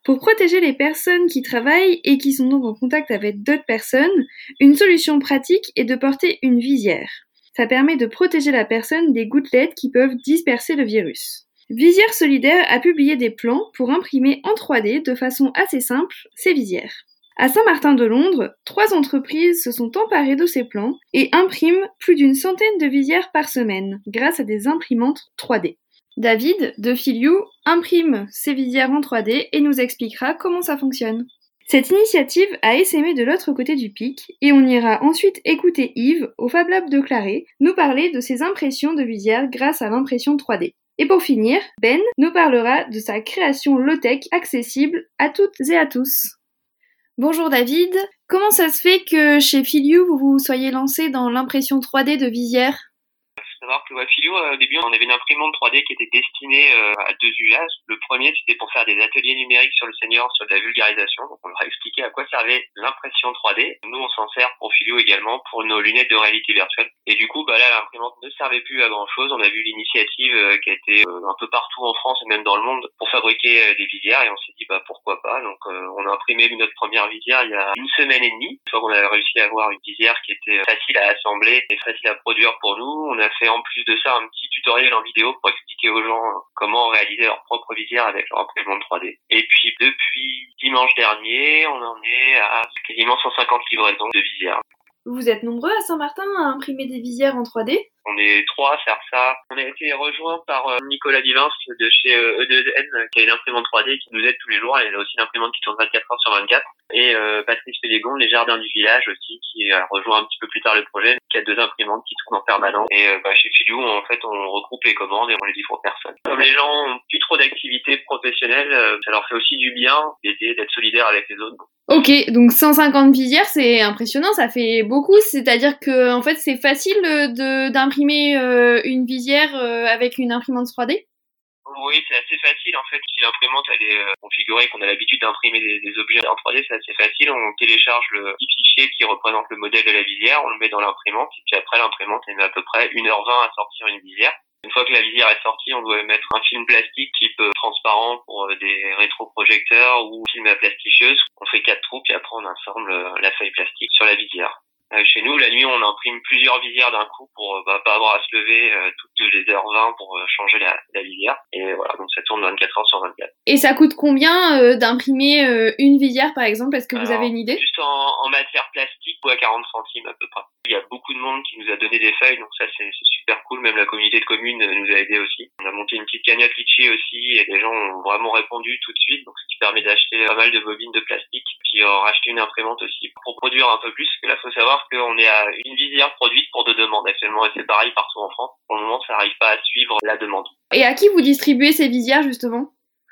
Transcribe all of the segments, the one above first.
Pour protéger les personnes qui travaillent et qui sont donc en contact avec d'autres personnes, une solution pratique est de porter une visière. Ça permet de protéger la personne des gouttelettes qui peuvent disperser le virus. Visière Solidaire a publié des plans pour imprimer en 3D de façon assez simple ces visières. À Saint-Martin-de-Londres, 3 entreprises se sont emparées de ces plans et impriment plus d'une centaine de visières par semaine grâce à des imprimantes 3D. David, de Filiou, imprime ses visières en 3D et nous expliquera comment ça fonctionne. Cette initiative a essaimé de l'autre côté du pic et on ira ensuite écouter Yves, au Fab Lab de Claré, nous parler de ses impressions de visières grâce à l'impression 3D. Et pour finir, Ben nous parlera de sa création low-tech accessible à toutes et à tous. Bonjour David, comment ça se fait que chez Filiou vous vous soyez lancé dans l'impression 3D de visières ? Faut savoir que Philio, au début, on avait une imprimante 3D qui était destinée à 2 usages. Le premier, c'était pour faire des ateliers numériques sur le senior, sur de la vulgarisation. Donc, on leur a expliqué à quoi servait l'impression 3D. Nous, on s'en sert pour Philio également pour nos lunettes de réalité virtuelle. Et du coup, là, l'imprimante ne servait plus à grand chose. On a vu l'initiative qui a été un peu partout en France et même dans le monde pour fabriquer des visières et on s'est dit, pourquoi pas. Donc, on a imprimé notre première visière il y a 1 semaine et demie. Une fois qu'on a réussi à avoir une visière qui était facile à assembler et facile à produire pour nous, on a fait en plus de ça un petit tutoriel en vidéo pour expliquer aux gens comment réaliser leur propre visière avec leur imprimante 3D. Et puis depuis dimanche dernier, on en est à quasiment 150 livraisons de visières. Vous êtes nombreux à Saint-Martin à imprimer des visières en 3D ? On est 3 à faire ça. On a été rejoint par Nicolas Divins de chez E2N qui a une imprimante 3D qui nous aide tous les jours. Elle a aussi une imprimante qui tourne 24 heures sur 24. Et Patrice Pélégon, les Jardins du Village aussi, qui a rejoint un petit peu plus tard le projet, qui a 2 imprimantes qui tournent en permanence. Et chez Filiou, en fait, on regroupe les commandes et on les livre aux personnes. Comme les gens ont plus trop d'activités professionnelles, ça leur fait aussi du bien d'aider, d'être solidaires avec les autres. Ok, donc 150 visières, c'est impressionnant, ça fait beaucoup, c'est-à-dire que en fait c'est facile d'imprimer une visière avec une imprimante 3D ? Oui, c'est assez facile en fait. Si l'imprimante elle est configurée, qu'on a l'habitude d'imprimer des objets en 3D, c'est assez facile. On télécharge le petit fichier qui représente le modèle de la visière, on le met dans l'imprimante et puis après l'imprimante elle met à peu près 1h20 à sortir une visière. Une fois que la visière est sortie, on doit mettre un film plastique type transparent pour des rétroprojecteurs ou film à plasticheuse. On fait 4 trous puis après on assemble la feuille plastique sur la visière. Chez nous, la nuit, on imprime plusieurs visières d'un coup pour pas avoir à se lever toutes les heures 20 pour changer la visière. Et voilà, donc ça tourne 24 heures sur 24. Et ça coûte combien d'imprimer une visière, par exemple ? Est-ce que vous avez une idée ? Juste en matière plastique ou à 40 centimes à peu près. Il y a beaucoup de monde qui nous a donné des feuilles, donc ça c'est super cool. Même la communauté de communes nous a aidés aussi. On a monté une petite cagnotte Litchi aussi et les gens ont vraiment répondu tout de suite, donc ce qui permet d'acheter pas mal de bobines de plastique, puis racheter une imprimante aussi pour produire un peu plus. Parce que là, faut savoir qu'on est à une visière produite pour 2 demandes actuellement et c'est pareil partout en France. Pour le moment, ça n'arrive pas à suivre la demande. Et à qui vous distribuez ces visières justement ?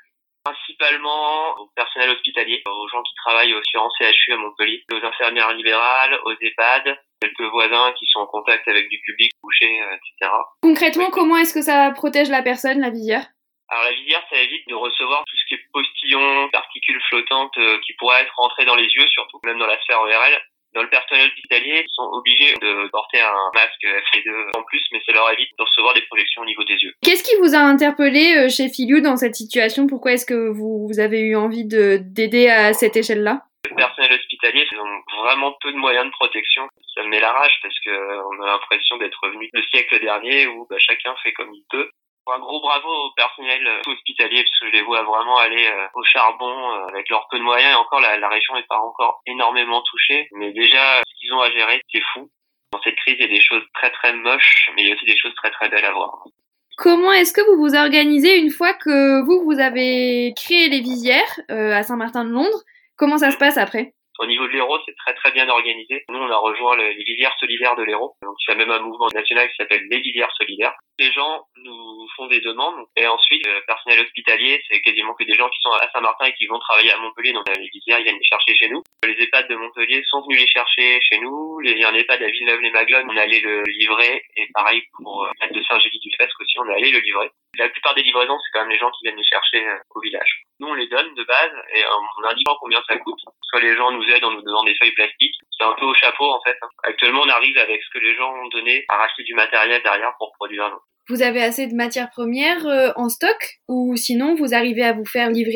Principalement au personnel hospitalier, aux gens qui travaillent sur en CHU à Montpellier, aux infirmières libérales, aux EHPAD, quelques voisins qui sont en contact avec du public couché, etc. Concrètement, comment est-ce que ça protège la personne, la visière ? Alors la visière, ça évite de recevoir tout ce qui est postillons, particules flottantes qui pourraient être rentrées dans les yeux, surtout même dans la sphère ORL. Dans le personnel hospitalier, ils sont obligés de porter un masque FP2 en plus, mais ça leur évite de recevoir des projections au niveau des yeux. Qu'est-ce qui vous a interpellé chez Filiou dans cette situation ? Pourquoi est-ce que vous avez eu envie d'aider à cette échelle-là ? Le personnel hospitalier, ils ont vraiment peu de moyens de protection. Ça me met la rage parce que on a l'impression d'être revenu le siècle dernier où chacun fait comme il peut. Un gros bravo au personnel hospitalier parce que je les vois vraiment aller au charbon avec leurs peu de moyens et encore la région n'est pas encore énormément touchée. Mais déjà, ce qu'ils ont à gérer, c'est fou. Dans cette crise, il y a des choses très très moches, mais il y a aussi des choses très très belles à voir. Comment est-ce que vous vous organisez une fois que vous avez créé les visières à Saint-Martin-de-Londres ? Comment ça se passe après ? Au niveau de l'Hérault, c'est très très bien organisé. Nous, on a rejoint les visières solidaires de l'Hérault. Donc, il y a même un mouvement national qui s'appelle les visières solidaires. Les gens nous font des demandes. Et ensuite, le personnel hospitalier, c'est quasiment que des gens qui sont à Saint-Martin et qui vont travailler à Montpellier. Donc, les visières, ils viennent les chercher chez nous. Les EHPAD de Montpellier sont venus les chercher chez nous. Il y a un EHPAD à Villeneuve-les-Maglones, on allait le livrer. Et pareil pour l'EHPAD de Saint-Gély-du-Fesque aussi, on allait le livrer. La plupart des livraisons, c'est quand même les gens qui viennent les chercher au village. Nous, on les donne de base et on indique combien ça coûte. Soit les gens nous aident en nous donnant des feuilles plastiques. C'est un peu au chapeau, en fait. Actuellement, on arrive avec ce que les gens ont donné à racheter du matériel derrière pour produire. Vous avez assez de matières premières en stock ou sinon vous arrivez à vous faire livrer à temps ?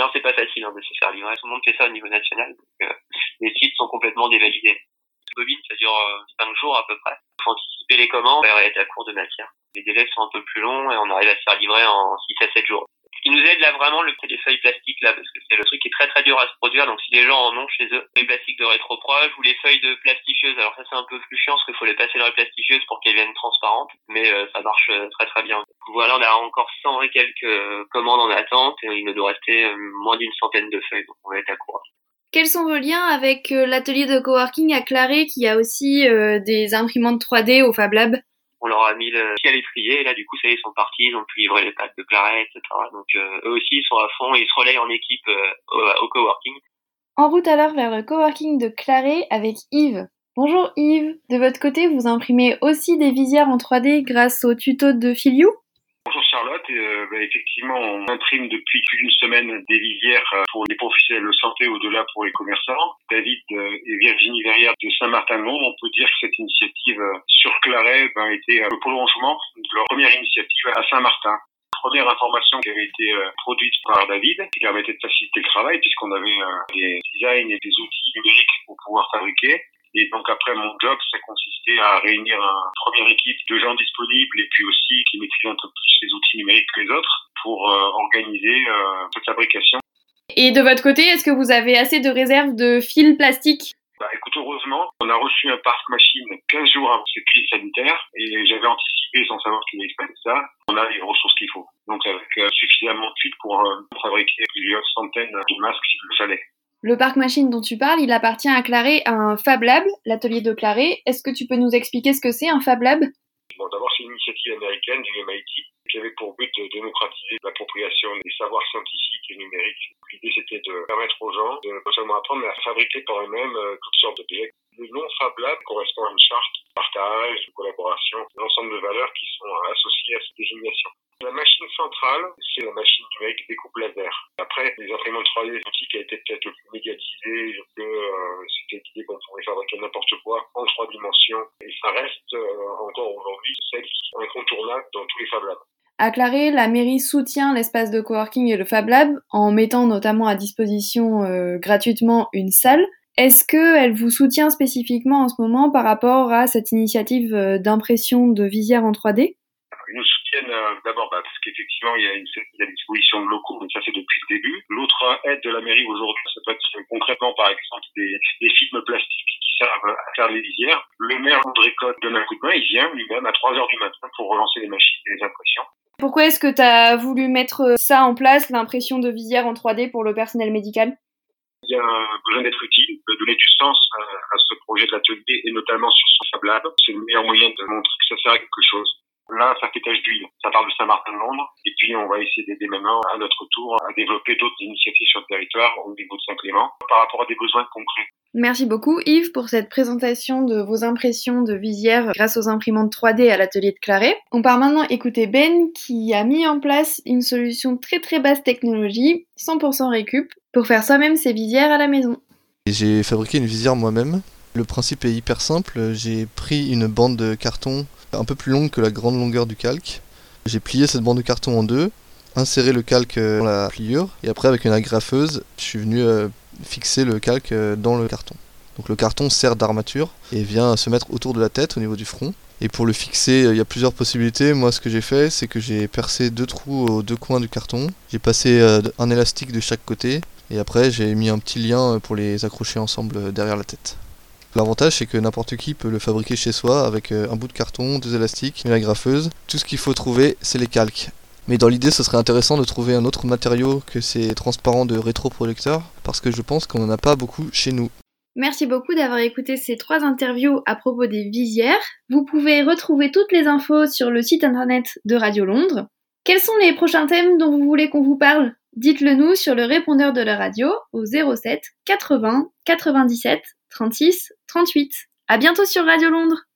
Non, c'est pas facile de se faire livrer. Tout le monde fait ça au niveau national. Donc, les sites sont complètement dévalidés. Bobine, ça dure 5 jours à peu près. Il faut anticiper les commandes et être à court de matière. Les délais sont un peu plus longs et on arrive à se faire livrer en 6 à 7 jours. Ce qui nous aide là vraiment, c'est les feuilles plastiques là, parce que c'est le truc qui est très très dur à se produire. Donc si les gens en ont chez eux, les plastiques de rétroproche ou les feuilles de plastifieuse. Alors ça c'est un peu plus chiant parce qu'il faut les passer dans les plastifieuse pour qu'elles viennent transparentes, mais ça marche très très bien. Voilà, on a encore 100 et quelques commandes en attente et il nous doit rester moins d'une centaine de feuilles, donc on va être à court. Quels sont vos liens avec l'atelier de coworking à Claré qui a aussi des imprimantes 3D au Fab Lab? On leur a mis le pied à l'étrier et là du coup ça y est, ils sont partis, ils ont pu livrer les packs de Claré, etc. Donc eux aussi ils sont à fond et ils se relayent en équipe au coworking. En route alors vers le coworking de Claré avec Yves. Bonjour Yves, de votre côté vous imprimez aussi des visières en 3D grâce au tuto de Filiou? Bonjour Charlotte, effectivement on imprime depuis plus d'une semaine des visières pour les professionnels de santé, au-delà pour les commerçants. David et Virginie Verrière de Saint-Martin-de-Londres, on peut dire que cette initiative sur Claré était le prolongement de leur première initiative à Saint-Martin. Première information qui avait été produite par David, qui permettait de faciliter le travail puisqu'on avait des designs et des outils numériques pour pouvoir fabriquer. Et donc après, mon job, ça consistait à réunir une première équipe de gens disponibles et puis aussi qui maîtrisaient un peu plus les outils numériques que les autres pour organiser cette fabrication. Et de votre côté, est-ce que vous avez assez de réserves de fils plastiques? Écoute, heureusement, on a reçu un parc machine 15 jours avant cette crise sanitaire et j'avais anticipé sans savoir qu'il allait se passer ça. On a les ressources qu'il faut. Donc avec suffisamment de fil pour fabriquer plusieurs centaines de masques s'il le fallait. Le parc machine dont tu parles, il appartient à Claré, à un Fab Lab, l'atelier de Claré. Est-ce que tu peux nous expliquer ce que c'est un Fab Lab? Bon, d'abord, c'est une initiative américaine du MIT qui avait pour but de démocratiser l'appropriation des savoirs scientifiques et numériques. L'idée, c'était de permettre aux gens de non seulement apprendre, mais à fabriquer par eux-mêmes toutes sortes d'objets. Le nom Fab Lab correspond à une charte de partage, de collaboration, l'ensemble de valeurs qui sont associées à cette désignation. La machine centrale, c'est la machine numérique découpe laser. Après, les imprimantes 3D, l'outil qui a été peut-être le plus médiatisé, que c'était l'idée qu'on pourrait fabriquer n'importe quoi en 3 dimensions. Et ça reste encore aujourd'hui celle incontournable dans tous les Fab Labs. À Claré, la mairie soutient l'espace de coworking et le Fab Lab en mettant notamment à disposition gratuitement une salle. Est-ce qu'elle vous soutient spécifiquement en ce moment par rapport à cette initiative d'impression de visières en 3D? Ils nous soutiennent d'abord parce qu'effectivement il y a des dispositions de locaux, donc ça c'est depuis le début. L'autre aide de la mairie aujourd'hui, ça peut être concrètement par exemple des films plastiques qui servent à faire les visières. Le maire André Cotte donne un coup de main, il vient lui-même à 3h du matin pour relancer les machines et les impressions. Pourquoi est-ce que tu as voulu mettre ça en place, l'impression de visières en 3D pour le personnel médical? Il y a besoin d'être utile, de donner du sens à ce projet de l'atelier et notamment sur son Fab Lab. C'est le meilleur moyen de montrer que ça sert à quelque chose. Là, ça fait tache d'huile. Ça parle de Saint-Martin-de-Londres. Et puis, on va essayer d'aider maintenant, à notre tour, à développer d'autres initiatives sur le territoire au niveau de Saint-Clément par rapport à des besoins concrets. Merci beaucoup Yves pour cette présentation de vos impressions de visières grâce aux imprimantes 3D à l'atelier de Claré. On part maintenant écouter Ben qui a mis en place une solution très très basse technologie, 100% récup, pour faire soi-même ses visières à la maison. J'ai fabriqué une visière moi-même. Le principe est hyper simple. J'ai pris une bande de carton un peu plus longue que la grande longueur du calque. J'ai plié cette bande de carton en deux, inséré le calque dans la pliure et après avec une agrafeuse, je suis venu fixer le calque dans le carton. Donc le carton sert d'armature et vient se mettre autour de la tête au niveau du front. Et pour le fixer, il y a plusieurs possibilités. Moi, ce que j'ai fait, c'est que j'ai percé 2 trous aux 2 coins du carton. J'ai passé un élastique de chaque côté et après j'ai mis un petit lien pour les accrocher ensemble derrière la tête. L'avantage, c'est que n'importe qui peut le fabriquer chez soi avec un bout de carton, 2 élastiques, une agrafeuse. Tout ce qu'il faut trouver, c'est les calques. Mais dans l'idée, ce serait intéressant de trouver un autre matériau que ces transparents de rétroprojecteurs, parce que je pense qu'on n'en a pas beaucoup chez nous. Merci beaucoup d'avoir écouté ces 3 interviews à propos des visières. Vous pouvez retrouver toutes les infos sur le site internet de Radio Londres. Quels sont les prochains thèmes dont vous voulez qu'on vous parle? Dites-le nous sur le répondeur de la radio au 07 80 97 36 38. À bientôt sur Radio Londres.